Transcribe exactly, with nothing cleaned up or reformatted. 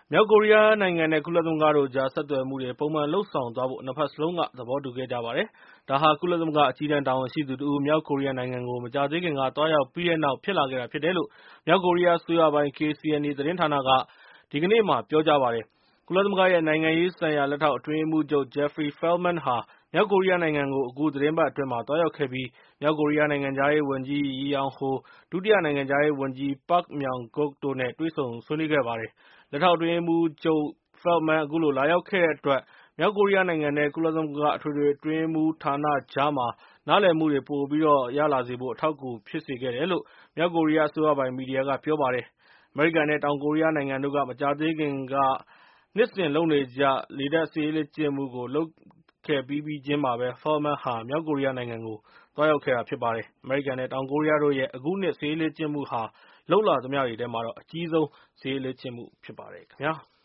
မြောက်ကိုရီးယားနိုင်ငံနဲ့ ကုလသမဂ္ဂတို့ကြား ဆက်သွယ်မှုတွေ ပုံမှန်လုပ်ဆောင်သွားဖို့ နှစ်ဘက်စလုံးက သဘောတူခဲ့ကြပါတယ်။ ဒါဟာ ကုလသမဂ္ဂ အကြီးတန်းတာဝန်ရှိသူတဦး မြောက်ကိုရီးယားနိုင်ငံကို မကြာသေးခင်က သွားရောက်ပြီးတဲ့နောက် ဖြစ်လာခဲ့တာဖြစ်တယ်လို့ မြောက်ကိုရီးယားအစိုးရပိုင် K C N A သတင်းဌာနက ဒီကနေ့ ပြောကြားပါတယ်။ ကုလသမဂ္ဂရဲ့ နိုင်ငံရေးဆိုင်ရာ လက်ထောက်အတွင်းရေးမှူးချုပ် Jeffrey Feltman ဟာ မြောက်ကိုရီးယားနိုင်ငံကို အခုသီတင်းပတ်အတွင်း သွားရောက်ခဲ့ပြီး မြောက်ကိုရီးယားနိုင်ငံခြားရေးဝန်ကြီး Ri Yong Ho ၊ ဒုတိယနိုင်ငံခြားရေးဝန်ကြီး Pak Myong-guk တို့နဲ့ တွေ့ဆုံဆွေးနွေးခဲ့ပါတယ်။ လက်ထောက်အတွင်းရေးမှူးချုပ် Feltman အခုလို လာရောက်ခဲ့တဲ့အတွက် မြောက်ကိုရီးယားနိုင်ငံနဲ့ ကုလသမဂ္ဂ အထွေထွေအတွင်းရေးမှူးဌာနကြား နားလည်မှုတွေ ပိုပြီးရလာစေဖို့ အထောက်အကူဖြစ်စေခဲ့တယ်လို့ မြောက်ကိုရီးယားအစိုးရပိုင် မီဒီယာက ပြောပါတယ်။ အမေရိကန်နဲ့ တောင်ကိုရီးယားနိုင်ငံတို့က မကြာသေးခင်က နှစ်စဉ်လုပ်နေကျ လေတပ်စစ်ရေးလေ့ကျင့်မှုကို လုပ်ခဲ့ပြီးပြီးချင်းမှာပဲ Feltman ဟာ မြောက်ကိုရီးယားနိုင်ငံကို သွားရောက်ခဲ့တာဖြစ်ပါတယ်။ အမေရိကန်နဲ့ တောင်ကိုရီးယားတို့ရဲ့ အခုနှစ် စစ်ရေးလေ့ကျင့်မှုဟာ လုပ်လာသမျှတွေထဲမှာ အကြီးဆုံး စစ်ရေးလေ့ကျင့်မှုဖြစ်ပါတယ်ခင်ဗျာ။